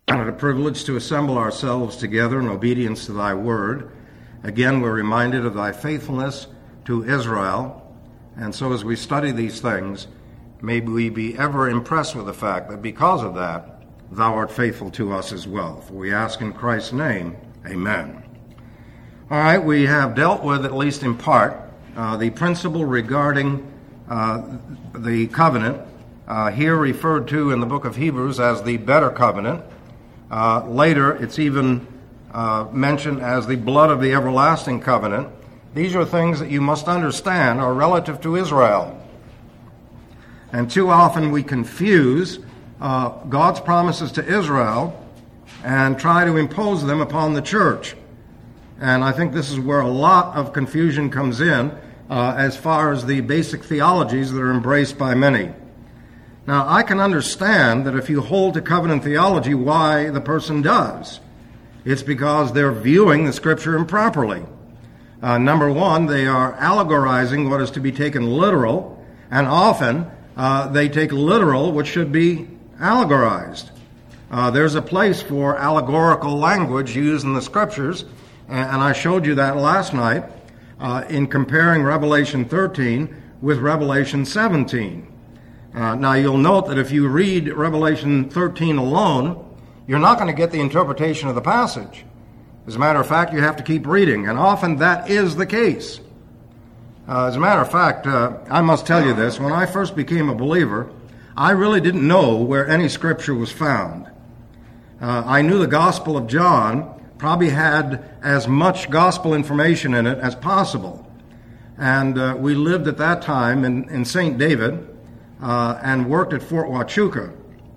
Count it a privilege to assemble ourselves together in obedience to thy word. Again, we're reminded of thy faithfulness to Israel. And so as we study these things, may we be ever impressed with the fact that because of that, thou art faithful to us as well. For we ask in Christ's name, amen. All right, we have dealt with, at least in part, the principle regarding the covenant, here referred to in the book of Hebrews as the better covenant. Later, it's even mentioned as the blood of the everlasting covenant. These are things that you must understand are relative to Israel. And too often we confuse God's promises to Israel and try to impose them upon the church. And I think this is where a lot of confusion comes in as far as the basic theologies that are embraced by many. Now, I can understand that if you hold to covenant theology, why the person does. It's because they're viewing the Scripture improperly. Number one, they are allegorizing what is to be taken literal, and often they take literal what should be allegorized. There's a place for allegorical language used in the Scriptures, and I showed you that last night in comparing Revelation 13 with Revelation 17. Now, you'll note that if you read Revelation 13 alone, you're not going to get the interpretation of the passage. As a matter of fact, you have to keep reading, and often that is the case. As a matter of fact, I must tell you this. When I first became a believer, I really didn't know where any Scripture was found. I knew the Gospel of John probably had as much gospel information in it as possible. And we lived at that time in St. David, and worked at Fort Huachuca.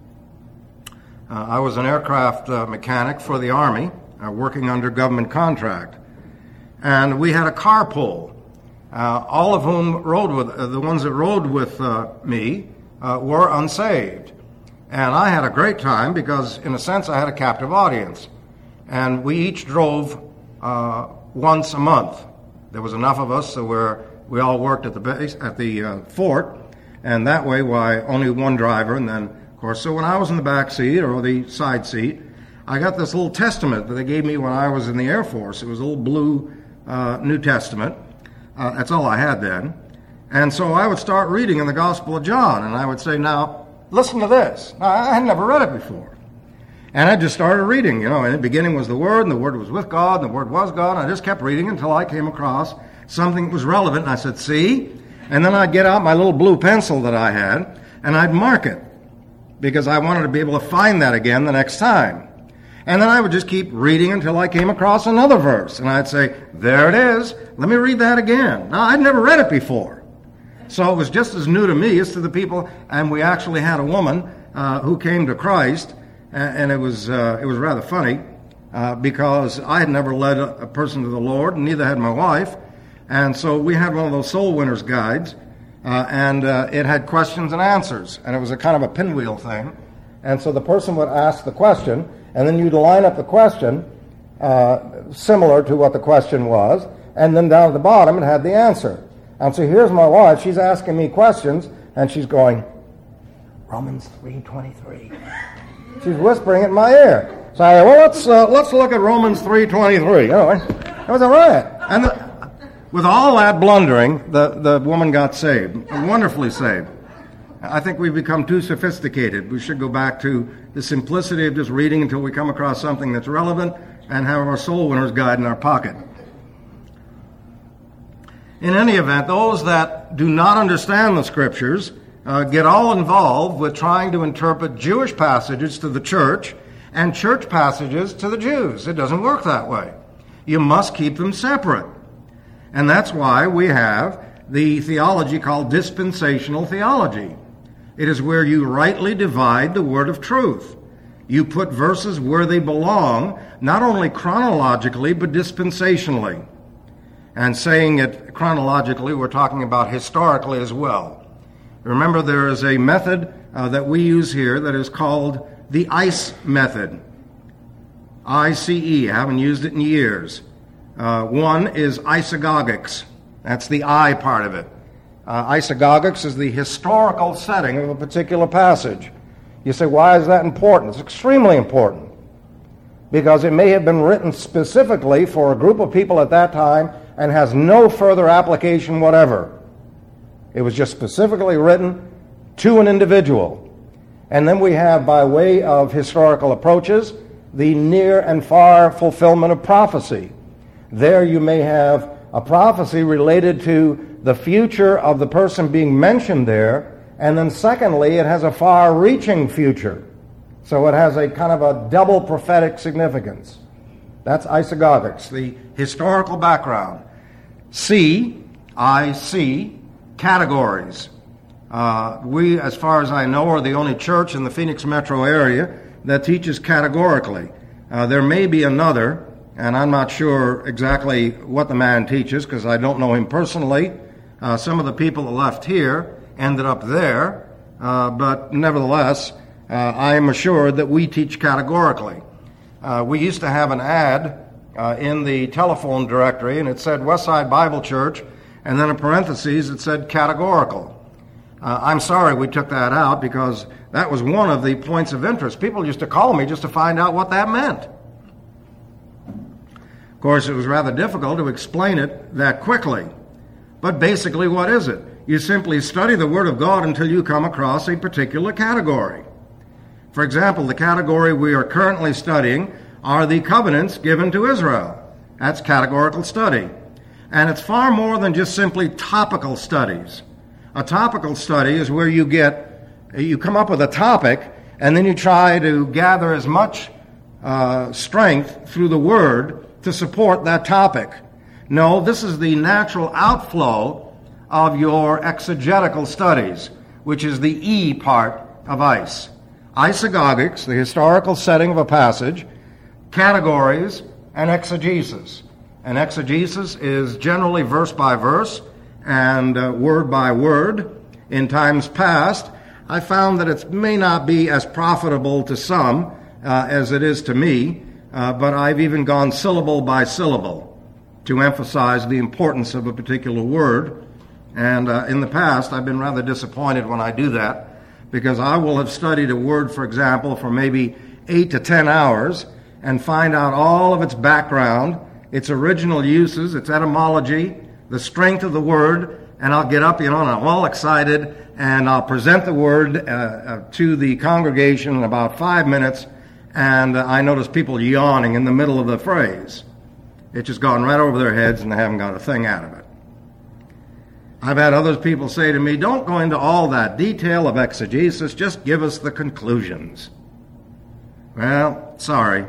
I was an aircraft mechanic for the Army, working under government contract. And we had a carpool. All of whom rode with, the ones that rode with me were unsaved. And I had a great time because, in a sense, I had a captive audience. And we each drove once a month. There was enough of us so we all worked at the base, at the fort. And that way, only one driver, and then, of course, so when I was in the back seat or the side seat, I got this little testament that they gave me when I was in the Air Force. It was a little blue New Testament. That's all I had then. And so I would start reading in the Gospel of John, and I would say, now, listen to this. Now, I had never read it before. And I just started reading, and in the beginning was the Word, and the Word was with God, and the Word was God, and I just kept reading until I came across something that was relevant, and I said, see? And then I'd get out my little blue pencil that I had, and I'd mark it, because I wanted to be able to find that again the next time. And then I would just keep reading until I came across another verse, and I'd say, there it is, let me read that again. Now, I'd never read it before. So it was just as new to me as to the people, and we actually had a woman who came to Christ, and it was rather funny, because I had never led a person to the Lord, and neither had my wife. And so we had one of those Soul Winners guides, and it had questions and answers, and it was a kind of a pinwheel thing. And so the person would ask the question, and then you'd line up the question similar to what the question was, and then down at the bottom it had the answer. And so here's my wife, she's asking me questions, and she's going, Romans 3:23. She's whispering in my ear. So I said, well, let's look at Romans 3:23. It was a riot. And with all that blundering, the woman got saved, wonderfully saved. I think we've become too sophisticated. We should go back to the simplicity of just reading until we come across something that's relevant and have our Soul Winner's Guide in our pocket. In any event, those that do not understand the Scriptures get all involved with trying to interpret Jewish passages to the church and church passages to the Jews. It doesn't work that way. You must keep them separate. And that's why we have the theology called dispensational theology. It is where you rightly divide the word of truth. You put verses where they belong, not only chronologically, but dispensationally. And saying it chronologically, we're talking about historically as well. Remember, there is a method that we use here that is called the ICE method. ICE. I haven't used it in years. One is isagogics. That's the I part of it. Isagogics is the historical setting of a particular passage. You say, why is that important? It's extremely important. because it may have been written specifically for a group of people at that time and has no further application whatever. It was just specifically written to an individual. And then we have, by way of historical approaches, the near and far fulfillment of prophecy. There you may have a prophecy related to the future of the person being mentioned there, and then secondly, it has a far-reaching future. So it has a kind of a double prophetic significance. That's isagogics, the historical background. I-C, categories. We, as far as I know, are the only church in the Phoenix metro area that teaches categorically. There may be another, and I'm not sure exactly what the man teaches because I don't know him personally. Some of the people that left here ended up there, but nevertheless, I am assured that we teach categorically. We used to have an ad in the telephone directory, and it said Westside Bible Church, and then in parentheses it said categorical. I'm sorry we took that out because that was one of the points of interest. People used to call me just to find out what that meant. Of course, it was rather difficult to explain it that quickly. But basically, what is it? You simply study the Word of God until you come across a particular category. For example, the category we are currently studying are the covenants given to Israel. That's categorical study. And it's far more than just simply topical studies. A topical study is where you come up with a topic, and then you try to gather as much strength through the Word to support that topic. No, this is the natural outflow of your exegetical studies, which is the E part of ICE. Isagogics, the historical setting of a passage, categories, and exegesis. And exegesis is generally verse by verse and word by word. In times past, I found that it may not be as profitable to some as it is to me, but I've even gone syllable by syllable to emphasize the importance of a particular word. And in the past, I've been rather disappointed when I do that, because I will have studied a word, for example, for maybe 8 to 10 hours and find out all of its background, its original uses, its etymology, the strength of the word, and I'll get up, and I'm all excited, and I'll present the word to the congregation in about 5 minutes, and I notice people yawning in the middle of the phrase. It's just gone right over their heads, and they haven't got a thing out of it. I've had other people say to me, don't go into all that detail of exegesis, just give us the conclusions. Well, sorry.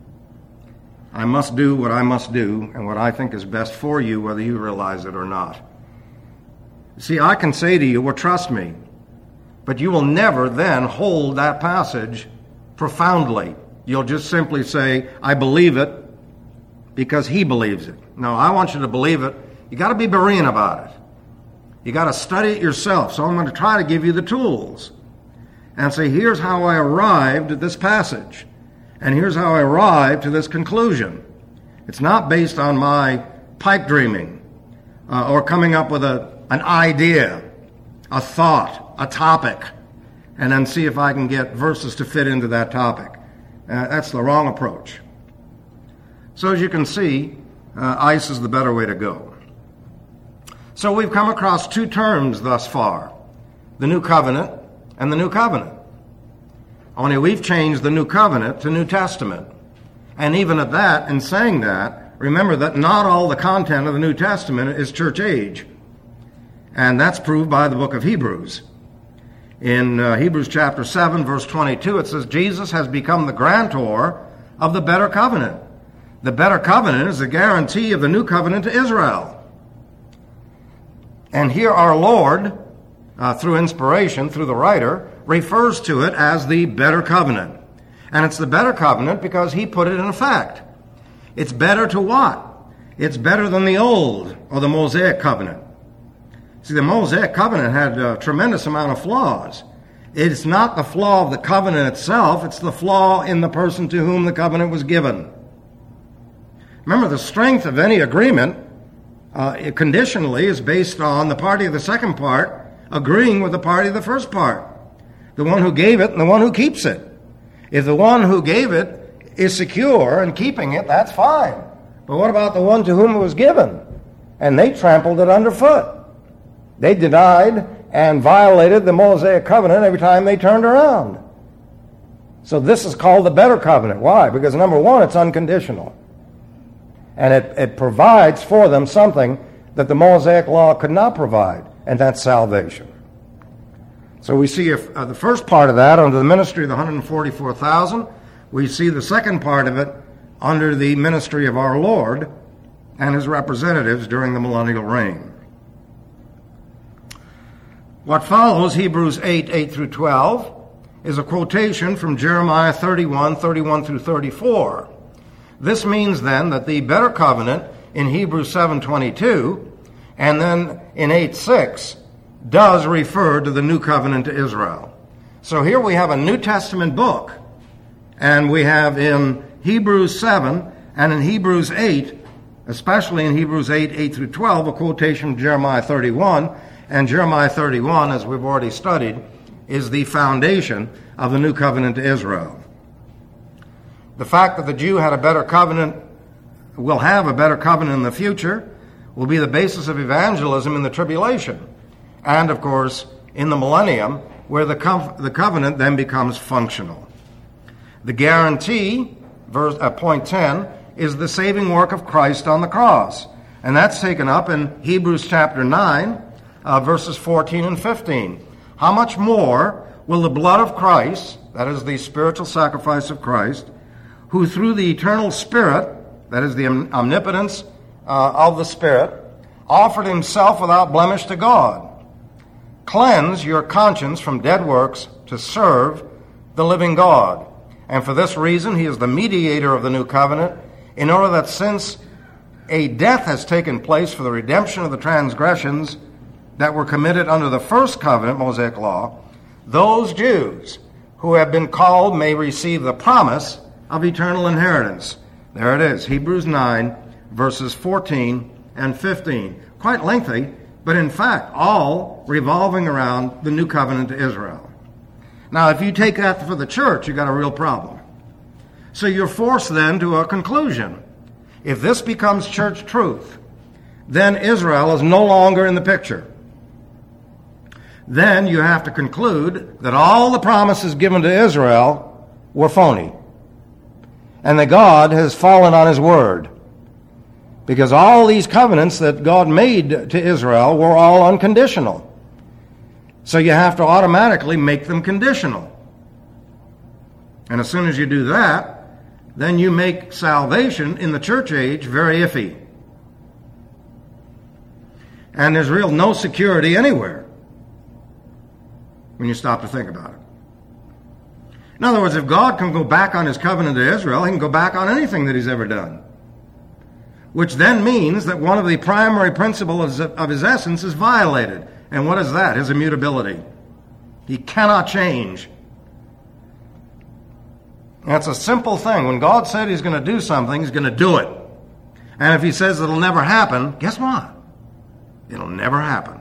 I must do what I must do and what I think is best for you, whether you realize it or not. See, I can say to you, well, trust me, but you will never then hold that passage profoundly. You'll just simply say, I believe it because he believes it. No, I want you to believe it. You got to be Berean about it. You got to study it yourself. So I'm going to try to give you the tools and say, here's how I arrived at this passage. And here's how I arrived to this conclusion. It's not based on my pipe dreaming or coming up with an idea, a thought, a topic, and then see if I can get verses to fit into that topic. That's the wrong approach. So as you can see, ICE is the better way to go. So we've come across two terms thus far, the New Covenant and the New Covenant. Only we've changed the New Covenant to New Testament. And even at that, in saying that, remember that not all the content of the New Testament is church age. And that's proved by the book of Hebrews. In Hebrews chapter 7, verse 22, it says, Jesus has become the grantor of the better covenant. The better covenant is the guarantee of the new covenant to Israel. And here our Lord, through inspiration, through the writer, refers to it as the better covenant. And it's the better covenant because he put it in effect. It's better to what? It's better than the old or the Mosaic covenant. See, the Mosaic covenant had a tremendous amount of flaws. It's not the flaw of the covenant itself, it's the flaw in the person to whom the covenant was given. Remember, the strength of any agreement conditionally is based on the party of the second part agreeing with the party of the first part. The one who gave it and the one who keeps it. If the one who gave it is secure and keeping it, that's fine. But what about the one to whom it was given? And they trampled it underfoot. They denied and violated the Mosaic covenant every time they turned around. So this is called the better covenant. Why? Because number one, it's unconditional. And it provides for them something that the Mosaic law could not provide, and that's salvation. So we see the first part of that under the ministry of the 144,000. We see the second part of it under the ministry of our Lord and his representatives during the millennial reign. What follows, Hebrews 8 through 12, is a quotation from Jeremiah 31 through 34. This means then that the better covenant in Hebrews 7:22 and then in 8:6 does refer to the new covenant to Israel. So here we have a New Testament book, and we have in Hebrews 7 and in Hebrews 8, especially in Hebrews 8 through 12, a quotation from Jeremiah 31, and Jeremiah 31, as we've already studied, is the foundation of the new covenant to Israel. The fact that the Jew had a better covenant, will have a better covenant in the future, will be the basis of evangelism in the tribulation. And, of course, in the millennium, where the covenant then becomes functional. The guarantee, point 10, is the saving work of Christ on the cross. And that's taken up in Hebrews chapter 9, verses 14 and 15. How much more will the blood of Christ, that is the spiritual sacrifice of Christ, who through the eternal Spirit, that is the omnipotence of the Spirit, offered himself without blemish to God, cleanse your conscience from dead works to serve the living God. And for this reason, he is the mediator of the new covenant, in order that since a death has taken place for the redemption of the transgressions that were committed under the first covenant, Mosaic law, those Jews who have been called may receive the promise of eternal inheritance. There it is, Hebrews 9, verses 14 and 15. Quite lengthy, but in fact, all revolving around the new covenant to Israel. Now, if you take that for the church, you've got a real problem. So you're forced then to a conclusion. If this becomes church truth, then Israel is no longer in the picture. Then you have to conclude that all the promises given to Israel were phony, and that God has fallen on his word. Because all these covenants that God made to Israel were all unconditional. So you have to automatically make them conditional. And as soon as you do that, then you make salvation in the church age very iffy. And there's real no security anywhere when you stop to think about it. In other words, if God can go back on his covenant to Israel, he can go back on anything that he's ever done. Which then means that one of the primary principles of his essence is violated. And what is that? His immutability. He cannot change. That's a simple thing. When God said he's going to do something, he's going to do it. And if he says it'll never happen, guess what? It'll never happen.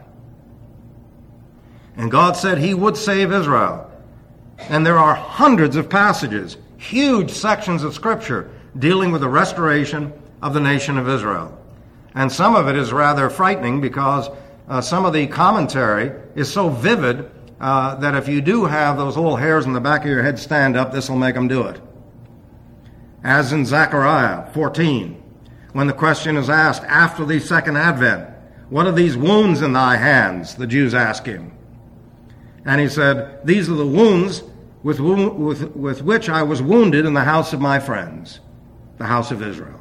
And God said he would save Israel. And there are hundreds of passages, huge sections of Scripture, dealing with the restoration of the nation of Israel. And some of it is rather frightening because some of the commentary is so vivid that if you do have those little hairs in the back of your head stand up, this will make them do it. As in Zechariah 14, when the question is asked after the second advent, what are these wounds in thy hands? The Jews ask him. And he said, these are the wounds with which I was wounded in the house of my friends, the house of Israel.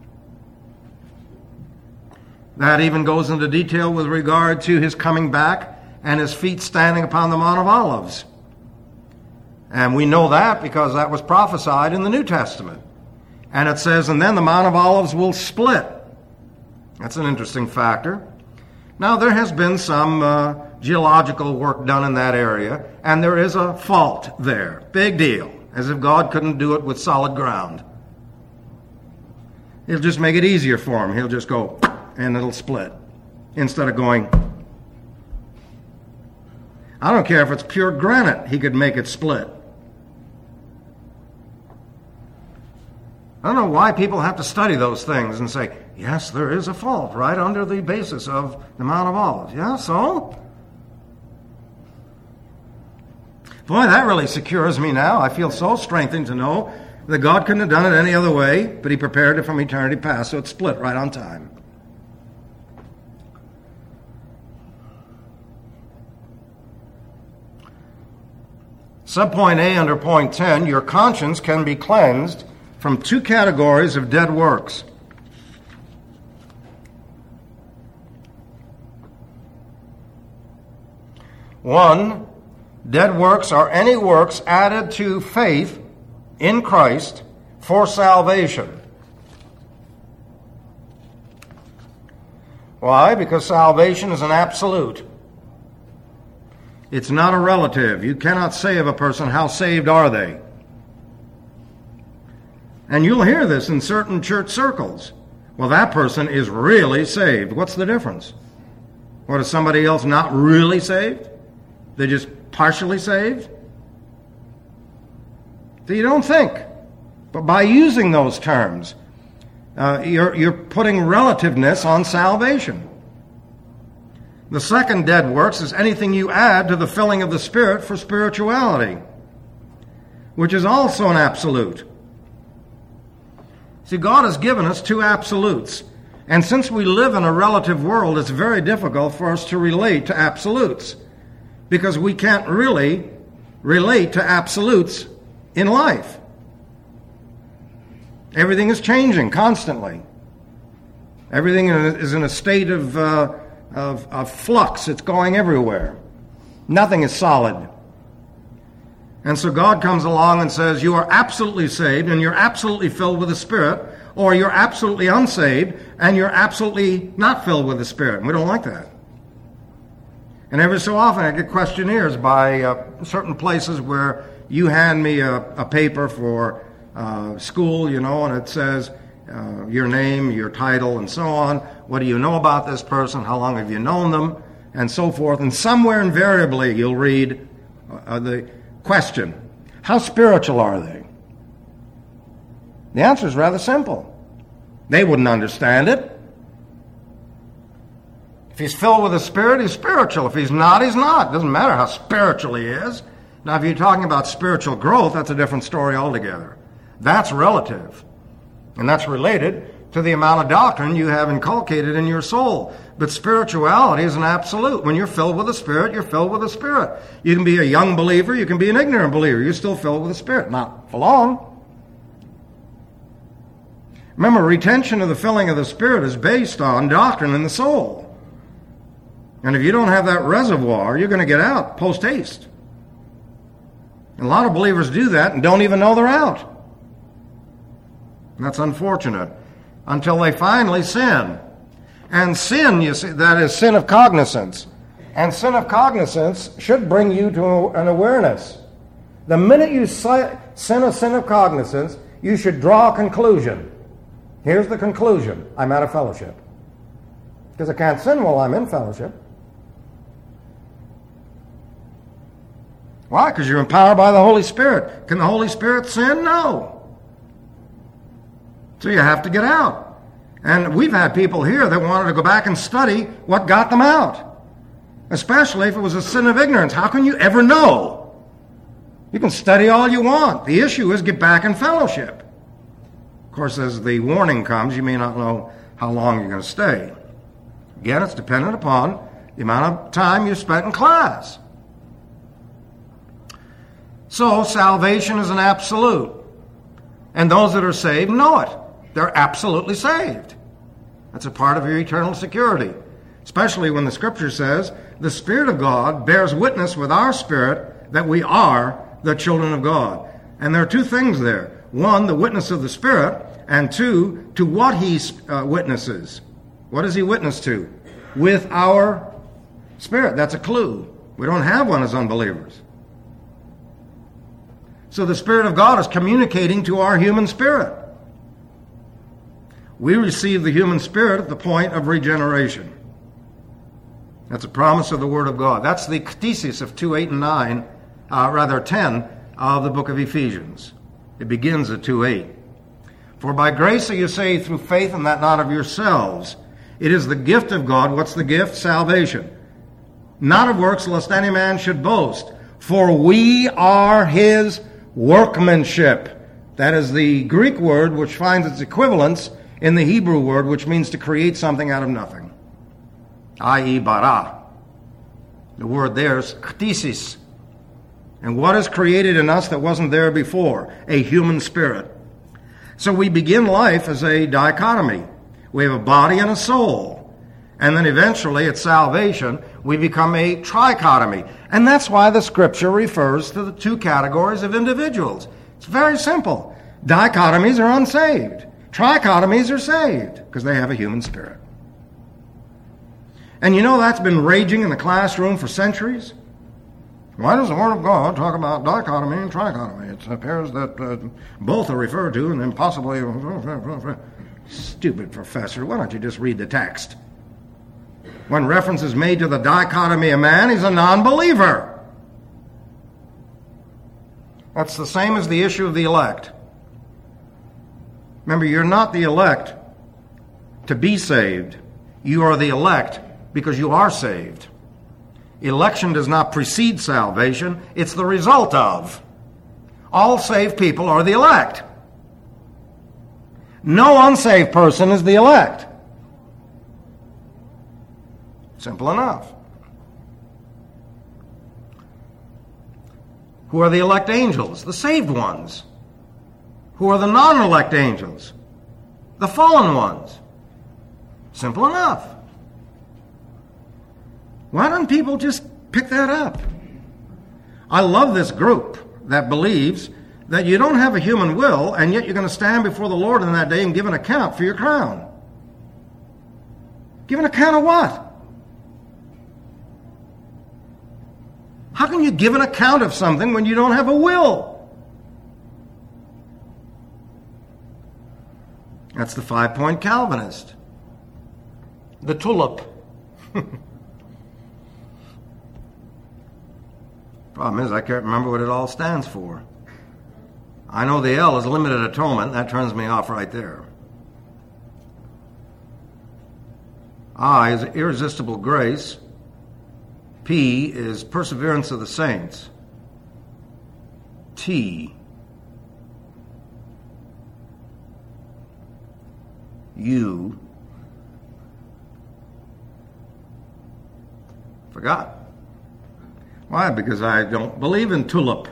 That even goes into detail with regard to his coming back and his feet standing upon the Mount of Olives. And we know that because that was prophesied in the New Testament. And it says, and then the Mount of Olives will split. That's an interesting factor. Now, there has been some geological work done in that area, and there is a fault there. Big deal. As if God couldn't do it with solid ground. He'll just make it easier for him. He'll just go, and it'll split, instead of going. I don't care if it's pure granite, he could make it split. I don't know why people have to study those things and say, yes, there is a fault right under the basis of the Mount of Olives. Yeah, so? Boy, that really secures me now. I feel so strengthened to know that God couldn't have done it any other way, but he prepared it from eternity past, so it split right on time. Subpoint A under point 10, your conscience can be cleansed from two categories of dead works. One, dead works are any works added to faith in Christ for salvation. Why? Because salvation is an absolute. It's not a relative. You cannot say of a person, how saved are they? And you'll hear this in certain church circles. Well, that person is really saved. What's the difference? What, is somebody else not really saved? They're just partially saved? So you don't think. But by using those terms, you're putting relativeness on salvation. The second dead works is anything you add to the filling of the Spirit for spirituality, which is also an absolute. See, God has given us two absolutes. And since we live in a relative world, it's very difficult for us to relate to absolutes, because we can't really relate to absolutes in life. Everything is changing constantly. Everything is in a state of flux. It's going everywhere. Nothing is solid. And so God comes along and says, you are absolutely saved and you're absolutely filled with the Spirit, or you're absolutely unsaved and you're absolutely not filled with the Spirit. And we don't like that. And every so often I get questionnaires by certain places where you hand me a paper for school, and it says your name, your title, and so on. What do you know about this person? How long have you known them? And so forth. And somewhere invariably you'll read the question, how spiritual are they? The answer is rather simple. They wouldn't understand it. If he's filled with the Spirit, he's spiritual. If he's not, he's not. It doesn't matter how spiritual he is. Now, if you're talking about spiritual growth, that's a different story altogether. That's relative. And that's related to the amount of doctrine you have inculcated in your soul. But spirituality is an absolute. When you're filled with the Spirit, you're filled with the Spirit. You can be a young believer, you can be an ignorant believer. You're still filled with the Spirit. Not for long. Remember, retention of the filling of the Spirit is based on doctrine in the soul. And if you don't have that reservoir, you're going to get out post-haste. And a lot of believers do that and don't even know they're out. And that's unfortunate. Until they finally sin. And sin, you see, that is sin of cognizance. And sin of cognizance should bring you to an awareness. The minute you sin a sin of cognizance, you should draw a conclusion. Here's the conclusion. I'm out of fellowship. Because I can't sin while I'm in fellowship. Why? Because you're empowered by the Holy Spirit. Can the Holy Spirit sin? No. So you have to get out. And we've had people here that wanted to go back and study what got them out. Especially if it was a sin of ignorance. How can you ever know? You can study all you want. The issue is get back in fellowship. Of course, as the warning comes, you may not know how long you're going to stay. Again, it's dependent upon the amount of time you spent in class. So, salvation is an absolute. And those that are saved know it. They're absolutely saved. That's a part of your eternal security. Especially when the Scripture says, the Spirit of God bears witness with our spirit that we are the children of God. And there are two things there. One, the witness of the Spirit, and two, to what he witnesses. What does he witness to? With our spirit. That's a clue. We don't have one as unbelievers. So the Spirit of God is communicating to our human spirit. We receive the human spirit at the point of regeneration. That's a promise of the Word of God. That's the thesis of 2, 8, and 9, 10 of the book of Ephesians. It begins at 2, 8. For by grace are you saved through faith, and that not of yourselves. It is the gift of God. What's the gift? Salvation. Not of works, lest any man should boast. For we are his workmanship. That is the Greek word which finds its equivalence in the Hebrew word, which means to create something out of nothing, i.e. bara. The word there is ktisis. And what is created in us that wasn't there before? A human spirit. So we begin life as a dichotomy. We have a body and a soul. And then eventually at salvation, we become a trichotomy. And that's why the Scripture refers to the two categories of individuals. It's very simple. Dichotomies are unsaved. Trichotomies are saved because they have a human spirit. And you know that's been raging in the classroom for centuries. Why does the Word of God talk about dichotomy and trichotomy? It appears that both are referred to and then possibly... Stupid professor, why don't you just read the text? When reference is made to the dichotomy of man, he's a non-believer. That's the same as the issue of the elect. Remember, you're not the elect to be saved. You are the elect because you are saved. Election does not precede salvation. It's the result of. All saved people are the elect. No unsaved person is the elect. Simple enough. Who are the elect angels? The saved ones. Who are the non-elect angels? The fallen ones. Simple enough. Why don't people just pick that up? I love this group that believes that you don't have a human will, and yet you're going to stand before the Lord in that day and give an account for your crown. Give an account of what? How can you give an account of something when you don't have a will? That's the 5-point Calvinist. The tulip. Problem is, I can't remember what it all stands for. I know the L is limited atonement. That turns me off right there. I is irresistible grace. P is perseverance of the saints. T, U, forgot. Why? Because I don't believe in tulip.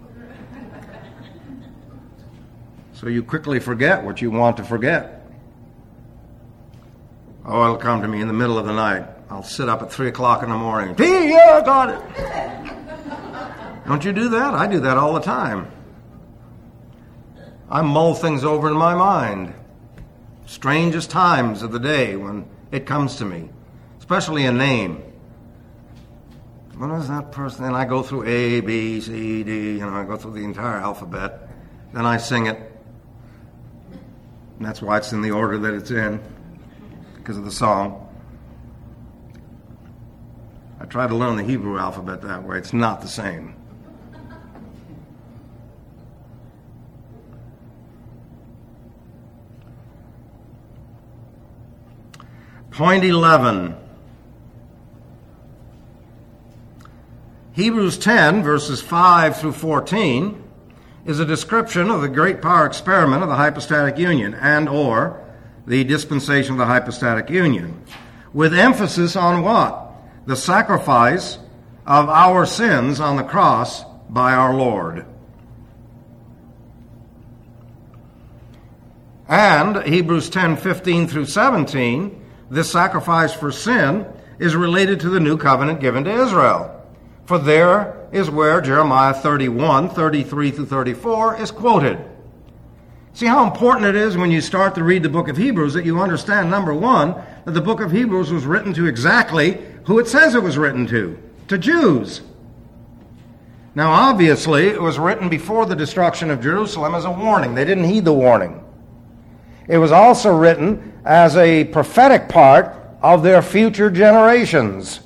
So you quickly forget what you want to forget. Oh, it'll come to me in the middle of the night. I'll sit up at 3 o'clock in the morning. Yeah, I got it. Don't you do that? I do that all the time. I mull things over in my mind. Strangest times of the day when it comes to me, especially a name. What is that person? And I go through A, B, C, D, I go through the entire alphabet. Then I sing it. And that's why it's in the order that it's in, because of the song. I try to learn the Hebrew alphabet that way. It's not the same. Point 11. Hebrews 10, verses 5 through 14, is a description of the great power experiment of the hypostatic union and or the dispensation of the hypostatic union, with emphasis on what? The sacrifice of our sins on the cross by our Lord. And Hebrews 10, 15 through 17, this sacrifice for sin is related to the new covenant given to Israel. For there is where Jeremiah 31, 33 through 34 is quoted. See how important it is when you start to read the book of Hebrews that you understand, number one, that the book of Hebrews was written to exactly who it says it was written to Jews. Now, obviously, it was written before the destruction of Jerusalem as a warning. They didn't heed the warning. It was also written as a prophetic part of their future generations.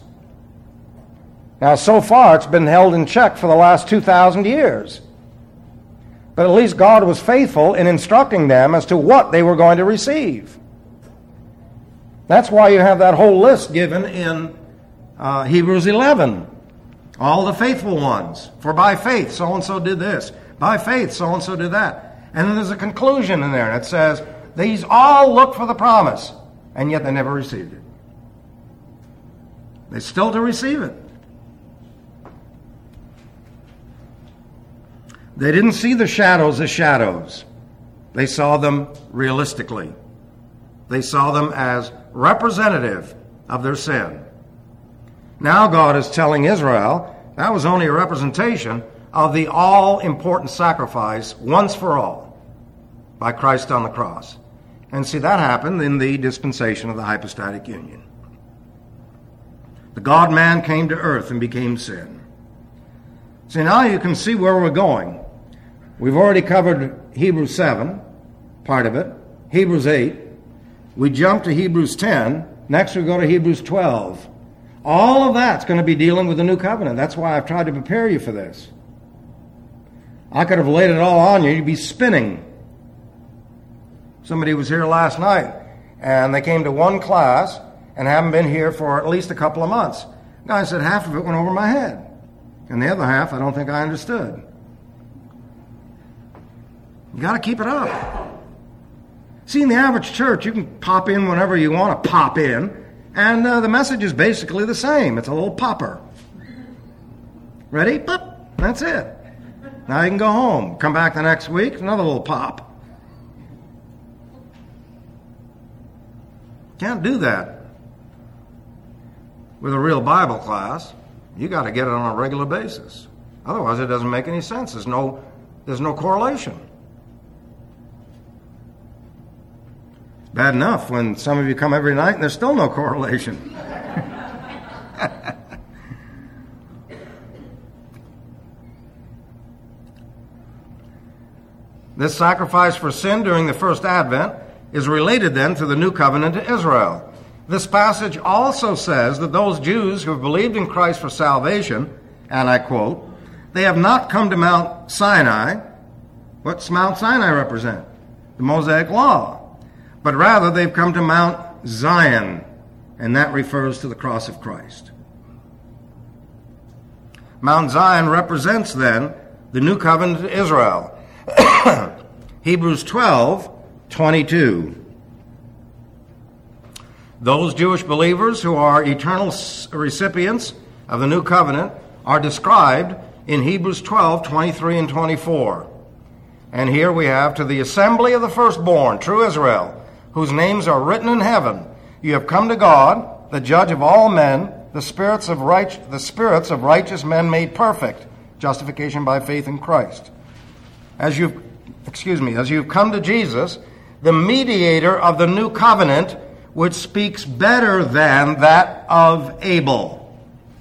Now, so far, it's been held in check for the last 2,000 years. But at least God was faithful in instructing them as to what they were going to receive. That's why you have that whole list given in Hebrews 11. All the faithful ones. For by faith, so-and-so did this. By faith, so-and-so did that. And then there's a conclusion in there, and it says, these all look for the promise, and yet they never received it. They still to receive it. They didn't see the shadows as shadows. They saw them realistically. They saw them as representative of their sin. Now God is telling Israel that was only a representation of the all-important sacrifice once for all by Christ on the cross. And see, that happened in the dispensation of the hypostatic union. The God-man came to earth and became sin. See, now you can see where we're going. We've already covered Hebrews 7, part of it, Hebrews 8. We jump to Hebrews 10. Next we go to Hebrews 12. All of that's going to be dealing with the new covenant. That's why I've tried to prepare you for this. I could have laid it all on you. You'd be spinning. Somebody was here last night, and they came to one class and haven't been here for at least a couple of months. The guy said half of it went over my head, and the other half I don't think I understood. You got to keep it up. See, in the average church, you can pop in whenever you want to pop in, and the message is basically the same. It's a little popper. Ready? Pop. That's it. Now you can go home. Come back the next week, another little pop. Can't do that with a real Bible class. You got to get it on a regular basis. Otherwise, it doesn't make any sense. There's no correlation. Bad enough when some of you come every night and there's still no correlation. This sacrifice for sin during the first advent is related then to the new covenant to Israel. This passage also says that those Jews who have believed in Christ for salvation, and I quote, they have not come to Mount Sinai. What's Mount Sinai represent? The Mosaic Law. But rather they've come to Mount Zion, and that refers to the cross of Christ. Mount Zion represents then the new covenant to Israel. Hebrews 12:22. Those Jewish believers who are eternal recipients of the new covenant are described in Hebrews 12:23 and 24. And here we have, to the assembly of the firstborn, true Israel, whose names are written in heaven, you have come to God, the judge of all men, the spirits of righteous men made perfect, justification by faith in Christ. As you've come to Jesus, the mediator of the new covenant, which speaks better than that of Abel.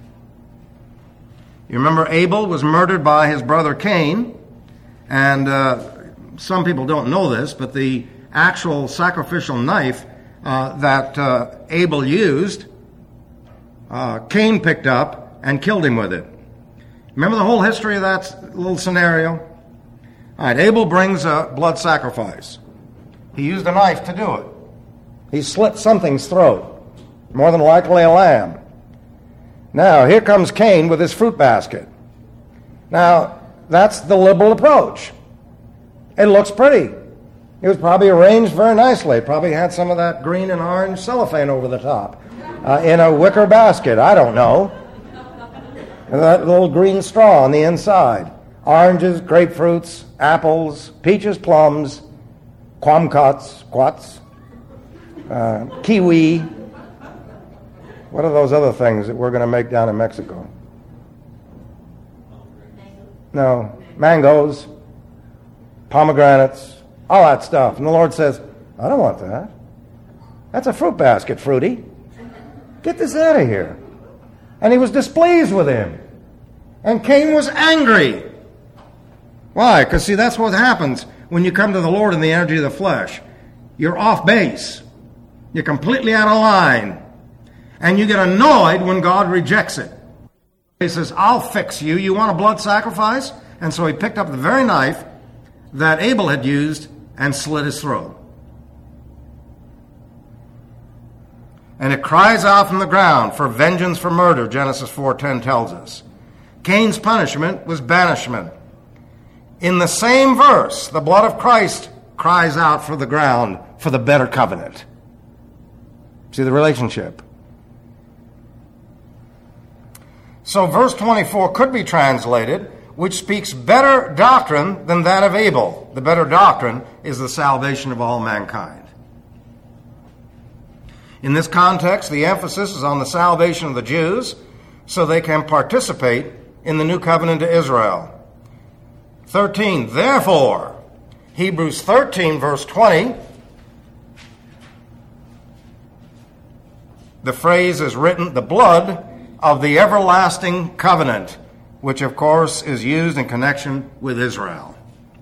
You remember Abel was murdered by his brother Cain, and some people don't know this, but the actual sacrificial knife that Abel used, Cain picked up and killed him with it. Remember the whole history of that little scenario? All right, Abel brings a blood sacrifice. He used a knife to do it. He slit something's throat, more than likely a lamb. Now, here comes Cain with his fruit basket. Now, that's the liberal approach. It looks pretty. It was probably arranged very nicely. It probably had some of that green and orange cellophane over the top in a wicker basket. I don't know. And that little green straw on the inside. Oranges, grapefruits, apples, peaches, plums, quats, kiwi. What are those other things that we're going to make down in Mexico? No, mangoes, pomegranates, all that stuff. And the Lord says, I don't want that. That's a fruit basket, Fruity. Get this out of here. And he was displeased with him. And Cain was angry. Why? Because, see, that's what happens when you come to the Lord in the energy of the flesh. You're off base. You're completely out of line. And you get annoyed when God rejects it. He says, I'll fix you. You want a blood sacrifice? And so he picked up the very knife that Abel had used and slit his throat. And it cries out from the ground for vengeance for murder, Genesis 4:10 tells us. Cain's punishment was banishment. In the same verse, the blood of Christ cries out for the ground for the better covenant. See the relationship? So verse 24 could be translated, which speaks better doctrine than that of Abel. The better doctrine is the salvation of all mankind. In this context, the emphasis is on the salvation of the Jews so they can participate in the new covenant to Israel. 13, therefore, Hebrews 13, verse 20, the phrase is written, the blood of the everlasting covenant, which of course is used in connection with Israel.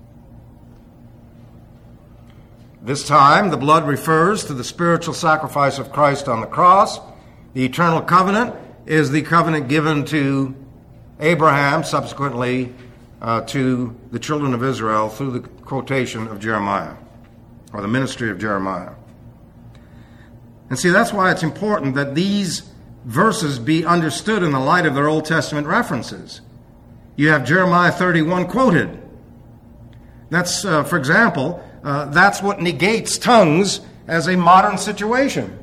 This time, the blood refers to the spiritual sacrifice of Christ on the cross. The eternal covenant is the covenant given to Abraham, subsequently to the children of Israel through the quotation of Jeremiah, or the ministry of Jeremiah. And see, that's why it's important that these verses be understood in the light of their Old Testament references. You have Jeremiah 31 quoted. That's, for example, that's what negates tongues as a modern situation.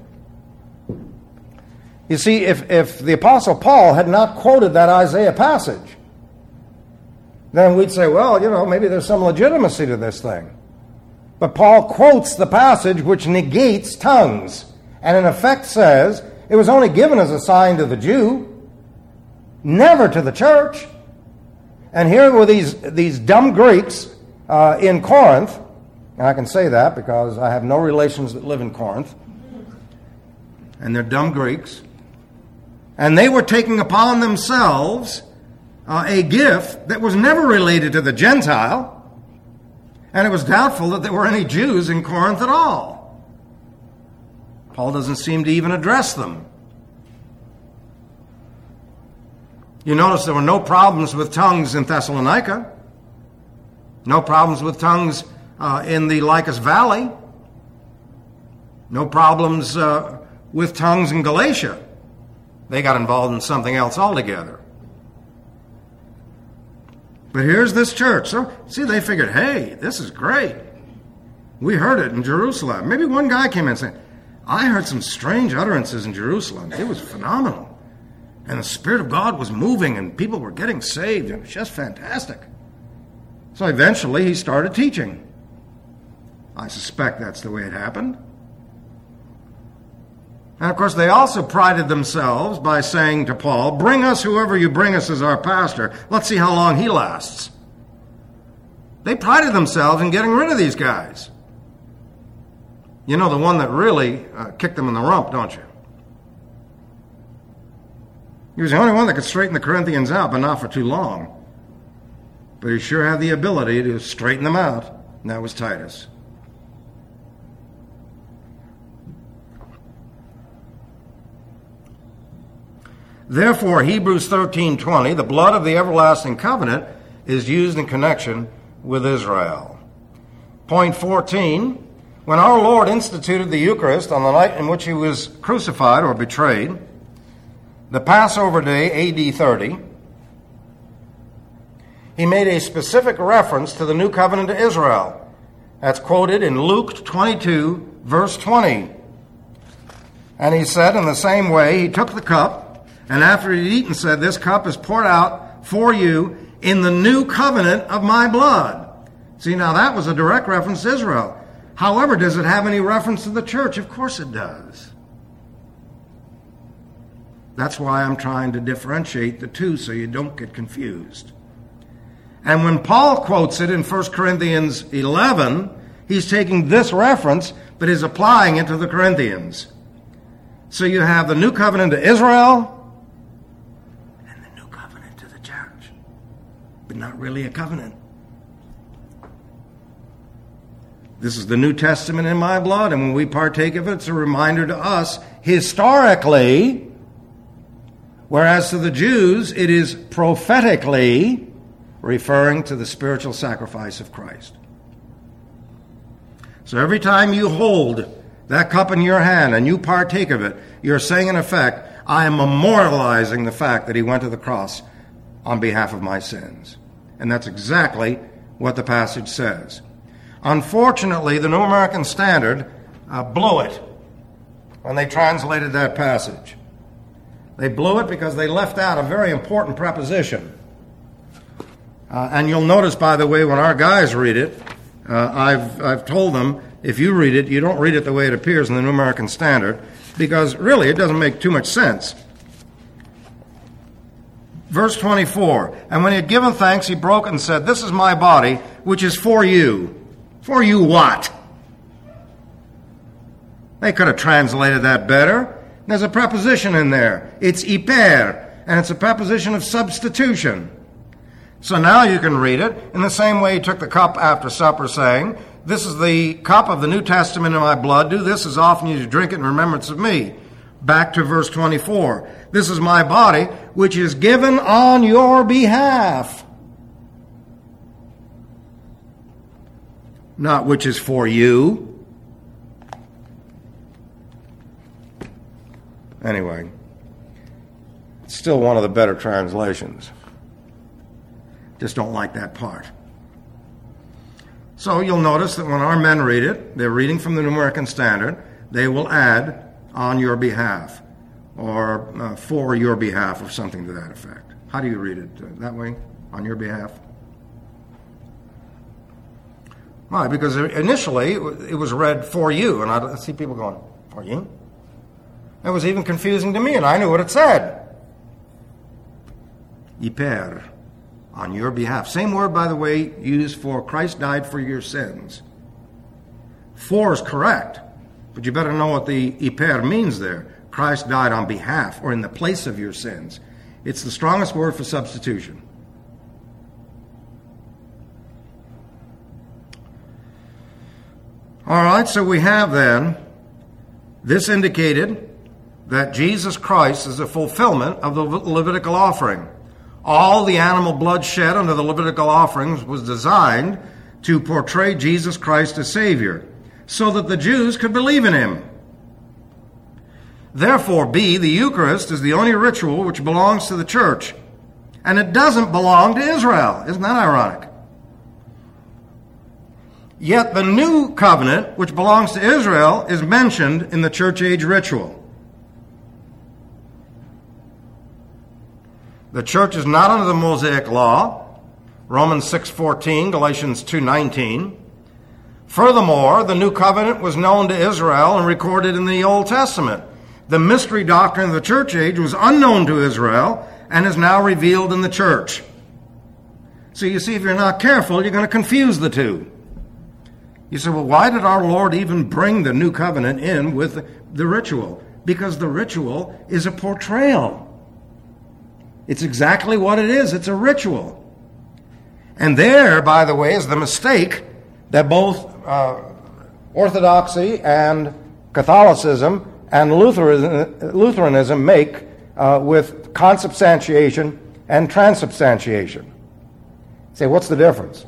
You see, if the Apostle Paul had not quoted that Isaiah passage, then we'd say, well, maybe there's some legitimacy to this thing. But Paul quotes the passage which negates tongues, and in effect says, it was only given as a sign to the Jew, never to the church. And here were these dumb Greeks in Corinth, and I can say that because I have no relations that live in Corinth, and they're dumb Greeks, and they were taking upon themselves a gift that was never related to the Gentile, and it was doubtful that there were any Jews in Corinth at all. Paul doesn't seem to even address them. You notice there were no problems with tongues in Thessalonica, no problems with tongues in the Lycus Valley, no problems with tongues in Galatia. They got involved in something else altogether. But here's this church. So, see, they figured, hey, this is great. We heard it in Jerusalem. Maybe one guy came in saying, I heard some strange utterances in Jerusalem. It was phenomenal. And the Spirit of God was moving and people were getting saved. It was just fantastic. So eventually he started teaching. I suspect that's the way it happened. And of course they also prided themselves by saying to Paul, bring us whoever you bring us as our pastor. Let's see how long he lasts. They prided themselves in getting rid of these guys. You know the one that really kicked them in the rump, don't you? He was the only one that could straighten the Corinthians out, but not for too long. But he sure had the ability to straighten them out, and that was Titus. Therefore, Hebrews 13:20, the blood of the everlasting covenant is used in connection with Israel. Point 14, when our Lord instituted the Eucharist on the night in which he was crucified or betrayed, the Passover day, A.D. 30, he made a specific reference to the new covenant to Israel. That's quoted in Luke 22, verse 20. And he said, in the same way, he took the cup, and after he had eaten said, this cup is poured out for you in the new covenant of my blood. See, now that was a direct reference to Israel. However, does it have any reference to the church? Of course it does. That's why I'm trying to differentiate the two so you don't get confused. And when Paul quotes it in 1 Corinthians 11, he's taking this reference, but is applying it to the Corinthians. So you have the new covenant to Israel and the new covenant to the church, but not really a covenant. This is the New Testament in my blood, and when we partake of it, it's a reminder to us historically, whereas to the Jews, it is prophetically referring to the spiritual sacrifice of Christ. So every time you hold that cup in your hand and you partake of it, you're saying in effect, I am memorializing the fact that he went to the cross on behalf of my sins. And that's exactly what the passage says. Unfortunately, the New American Standard blew it when they translated that passage. They blew it because they left out a very important preposition. And you'll notice, by the way, when our guys read it, I've told them, if you read it, you don't read it the way it appears in the New American Standard, because really it doesn't make too much sense. Verse 24, and when he had given thanks, he broke it and said, this is my body, which is for you. For you what? They could have translated that better. There's a preposition in there. It's hyper, and it's a preposition of substitution. So now you can read it in the same way he took the cup after supper, saying, this is the cup of the New Testament in my blood. Do this as often as you drink it in remembrance of me. Back to verse 24. This is my body, which is given on your behalf. Not which is for you. Anyway, it's still one of the better translations. Just don't like that part. So you'll notice that when our men read it, they're reading from the New American Standard, they will add on your behalf or for your behalf or something to that effect. How do you read it? That way? On your behalf? Why? Because initially it was read for you, and I see people going, for you? It was even confusing to me, and I knew what it said. Hyper, on your behalf. Same word, by the way, used for Christ died for your sins. For is correct, but you better know what the hyper means there. Christ died on behalf or in the place of your sins. It's the strongest word for substitution. All right, so we have then, this indicated that Jesus Christ is a fulfillment of the Levitical offering. All the animal blood shed under the Levitical offerings was designed to portray Jesus Christ as Savior, so that the Jews could believe in him. Therefore, B, the Eucharist is the only ritual which belongs to the church, and it doesn't belong to Israel. Isn't that ironic? Yet the new covenant, which belongs to Israel, is mentioned in the church age ritual. The church is not under the Mosaic law, Romans 6:14, Galatians 2:19. Furthermore, the new covenant was known to Israel and recorded in the Old Testament. The mystery doctrine of the church age was unknown to Israel and is now revealed in the church. So you see, if you're not careful, you're going to confuse the two. You say, well, why did our Lord even bring the new covenant in with the ritual? Because the ritual is a portrayal. It's exactly what it is. It's a ritual. And there, by the way, is the mistake that both Orthodoxy and Catholicism and Lutheranism make with consubstantiation and transubstantiation. Say, what's the difference?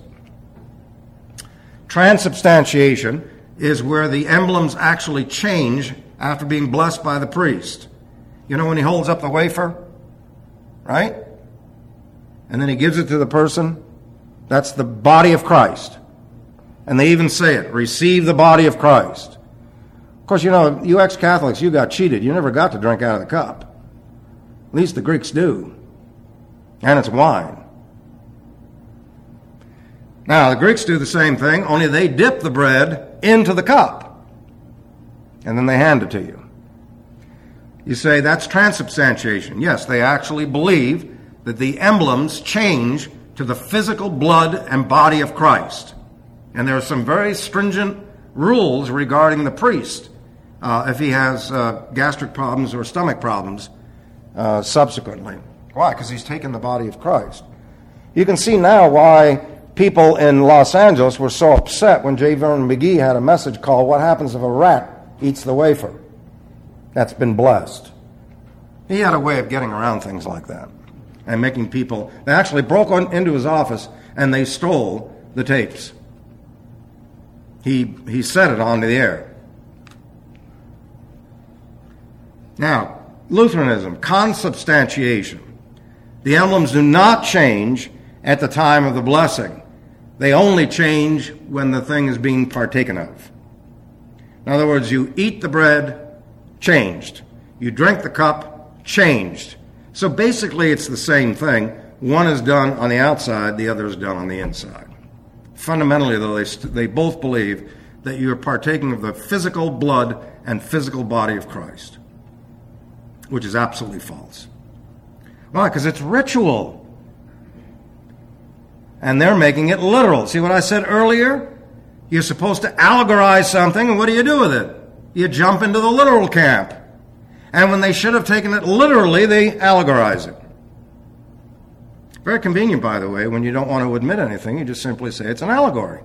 Transubstantiation is where the emblems actually change after being blessed by the priest. You know when he holds up the wafer, right? And then he gives it to the person. That's the body of Christ. And they even say it, receive the body of Christ. Of course, you know, you ex-Catholics, you got cheated. You never got to drink out of the cup. At least the Greeks do. And it's wine. Now, the Greeks do the same thing, only they dip the bread into the cup. And then they hand it to you. You say that's transubstantiation. Yes, they actually believe that the emblems change to the physical blood and body of Christ. And there are some very stringent rules regarding the priest if he has gastric problems or stomach problems subsequently. Why? Because he's taken the body of Christ. You can see now why people in Los Angeles were so upset when J. Vernon McGee had a message called, "What happens if a rat eats the wafer that's been blessed?" He had a way of getting around things like that and making people... They actually broke into his office and they stole the tapes. He said it on the air. Now, Lutheranism, consubstantiation. The emblems do not change at the time of the blessing. They only change when the thing is being partaken of. In other words, you eat the bread, changed. You drink the cup, changed. So basically it's the same thing. One is done on the outside, the other is done on the inside. Fundamentally, though, they both believe that you are partaking of the physical blood and physical body of Christ, which is absolutely false. Why? Because it's ritual. And they're making it literal. See what I said earlier? You're supposed to allegorize something, and what do you do with it? You jump into the literal camp. And when they should have taken it literally, they allegorize it. Very convenient, by the way, when you don't want to admit anything, you just simply say it's an allegory.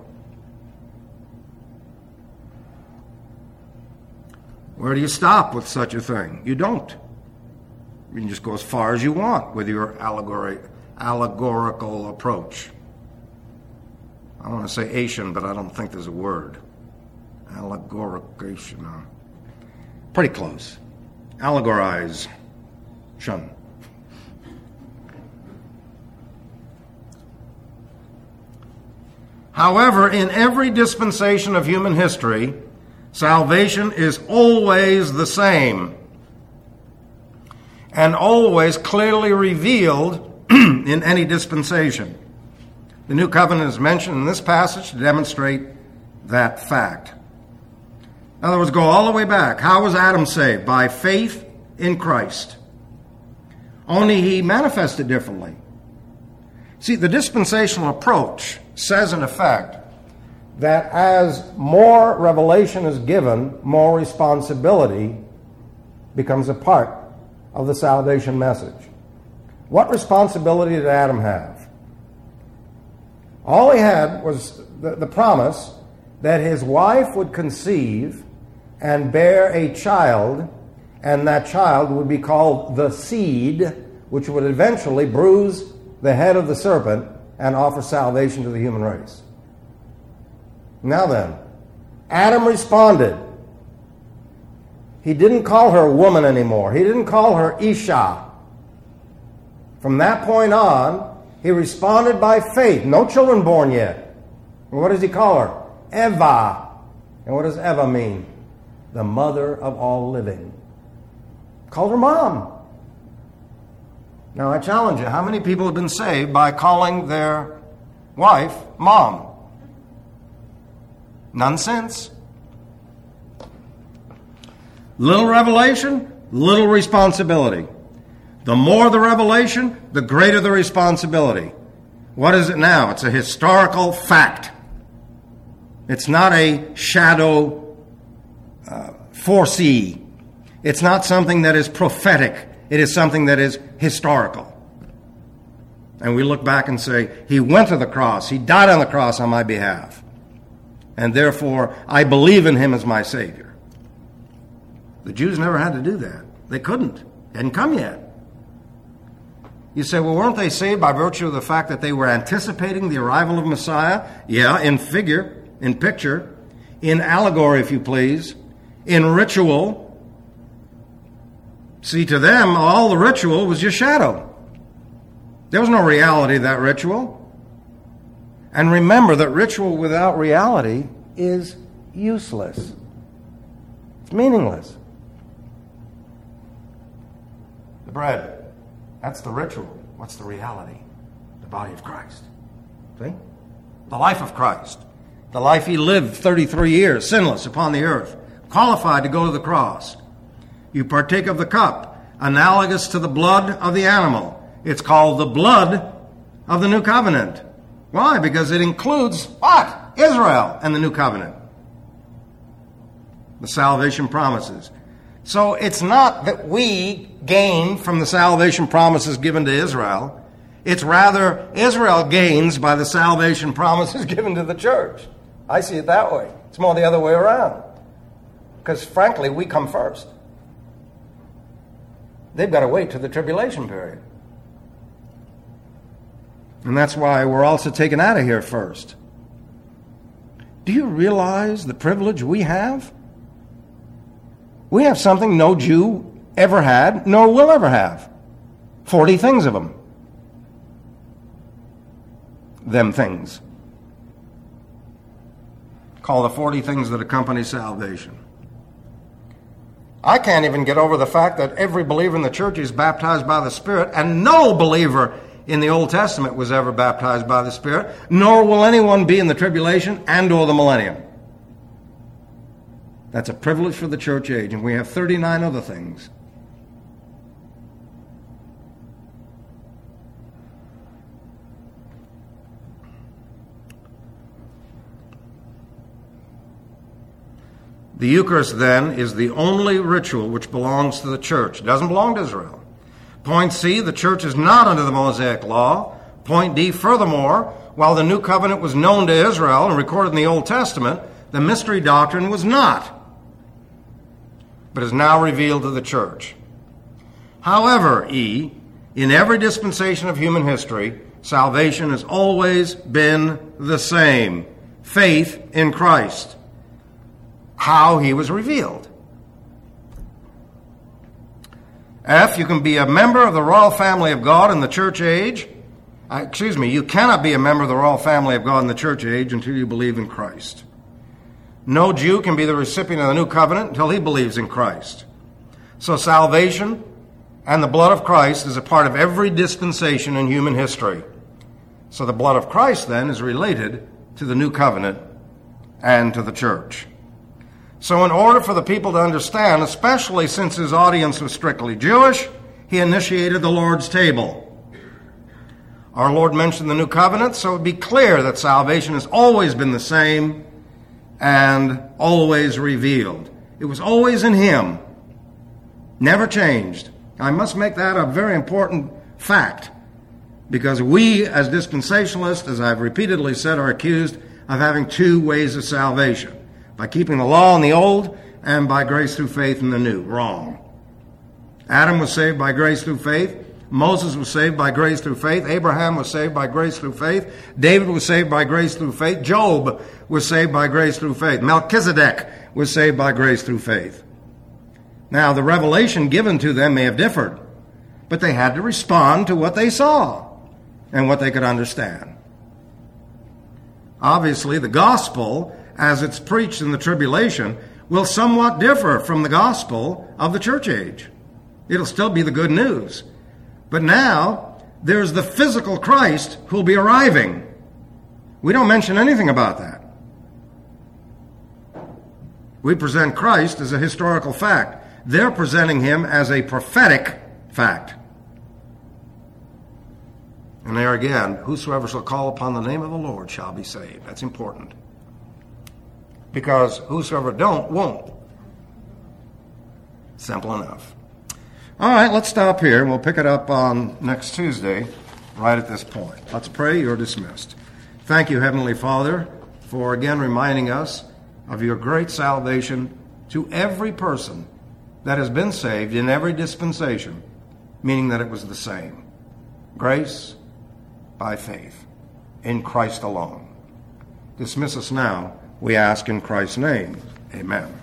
Where do you stop with such a thing? You don't. You can just go as far as you want with your allegorical approach. I want to say Asian, but I don't think there's a word. Allegorication. Pretty close. Allegorize. Shun. However, in every dispensation of human history, salvation is always the same and always clearly revealed in any dispensation. The New Covenant is mentioned in this passage to demonstrate that fact. In other words, go all the way back. How was Adam saved? By faith in Christ. Only he manifested differently. See, the dispensational approach says, in effect, that as more revelation is given, more responsibility becomes a part of the salvation message. What responsibility did Adam have? All he had was the promise that his wife would conceive and bear a child, and that child would be called the seed, which would eventually bruise the head of the serpent and offer salvation to the human race. Now then, Adam responded. He didn't call her woman anymore. He didn't call her Isha. From that point on, he responded by faith. No children born yet. And what does he call her? Eva. And what does Eva mean? The mother of all living. Called her mom. Now I challenge you, how many people have been saved by calling their wife mom? None since. Little revelation, little responsibility. The more the revelation, the greater the responsibility. What is it now? It's a historical fact. It's not a shadow foresee. It's not something that is prophetic. It is something that is historical. And we look back and say, he went to the cross. He died on the cross on my behalf. And therefore, I believe in him as my Savior. The Jews never had to do that. They couldn't. Hadn't come yet. You say, well, weren't they saved by virtue of the fact that they were anticipating the arrival of Messiah? Yeah, in figure, in picture, in allegory, if you please, in ritual. See, to them, all the ritual was just shadow. There was no reality to that ritual. And remember that ritual without reality is useless. It's meaningless. The bread, that's the ritual. What's the reality? The body of Christ. See? The life of Christ. The life he lived 33 years, sinless upon the earth, qualified to go to the cross. You partake of the cup, analogous to the blood of the animal. It's called the blood of the new covenant. Why? Because it includes what? Israel and the new covenant. The salvation promises. So it's not that we gain from the salvation promises given to Israel. It's rather Israel gains by the salvation promises given to the church. I see it that way. It's more the other way around. Because frankly, we come first. They've got to wait till the tribulation period. And that's why we're also taken out of here first. Do you realize the privilege we have? We have something no Jew ever had, nor will ever have. 40 things of them. Them things. Called the 40 things that accompany salvation. I can't even get over the fact that every believer in the church is baptized by the Spirit, and no believer in the Old Testament was ever baptized by the Spirit, nor will anyone be in the tribulation and or the millennium. That's a privilege for the church age, and we have 39 other things. The Eucharist, then, is the only ritual which belongs to the church. It doesn't belong to Israel. Point C, the church is not under the Mosaic law. Point D, furthermore, while the new covenant was known to Israel and recorded in the Old Testament, the mystery doctrine was not, but is now revealed to the church. However, E, in every dispensation of human history, salvation has always been the same. Faith in Christ. How he was revealed. F, you can be a member of the royal family of God in the church age. You cannot be a member of the royal family of God in the church age until you believe in Christ. No Jew can be the recipient of the new covenant until he believes in Christ. So salvation and the blood of Christ is a part of every dispensation in human history. So the blood of Christ then is related to the new covenant and to the church. So in order for the people to understand, especially since his audience was strictly Jewish, he initiated the Lord's table. Our Lord mentioned the new covenant, so it would be clear that salvation has always been the same and always revealed. It was always in him, never changed. I must make that a very important fact, because we as dispensationalists, as I've repeatedly said, are accused of having two ways of salvation. By keeping the law in the old and by grace through faith in the new. Wrong. Adam was saved by grace through faith. Moses was saved by grace through faith. Abraham was saved by grace through faith. David was saved by grace through faith. Job was saved by grace through faith. Melchizedek was saved by grace through faith. Now, the revelation given to them may have differed, but they had to respond to what they saw and what they could understand. Obviously, the gospel, as it's preached in the tribulation, will somewhat differ from the gospel of the church age. It'll still be the good news. But now, there's the physical Christ who'll be arriving. We don't mention anything about that. We present Christ as a historical fact. They're presenting him as a prophetic fact. And there again, whosoever shall call upon the name of the Lord shall be saved. That's important. Because whosoever don't, won't. Simple enough. All right, let's stop here, and we'll pick it up on next Tuesday, right at this point. Let's pray. You're dismissed. Thank you, Heavenly Father, for again reminding us of your great salvation to every person that has been saved in every dispensation, meaning that it was the same. Grace by faith in Christ alone. Dismiss us now, we ask in Christ's name. Amen.